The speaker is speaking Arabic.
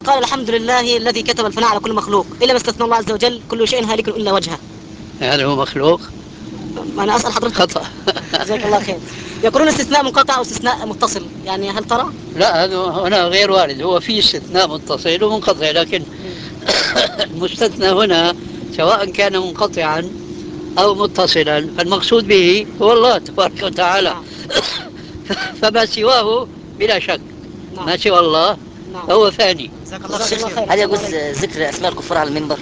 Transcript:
قال الحمد لله الذي كتب الفناء على كل مخلوق إلا ما استثنى الله عز وجل كل شيء هالك إلا وجهه. هل هو مخلوق؟ أنا أسأل حضرتك. خطأ. جزاك الله خير. يقولون استثناء منقطع أو استثناء متصل، يعني هل ترى؟ لا، هذا هنا غير وارد، هو في استثناء متصل ومنقطع، لكن المستثنى هنا سواء كان منقطعا أو متصلا فالمقصود به هو الله تبارك وتعالى. نعم. فما سواه بلا شك، نعم. ما سوى الله نعم. فهو ثاني. جزاك الله خير. هل يجوز ذكر أسماء الكفار على المنبر؟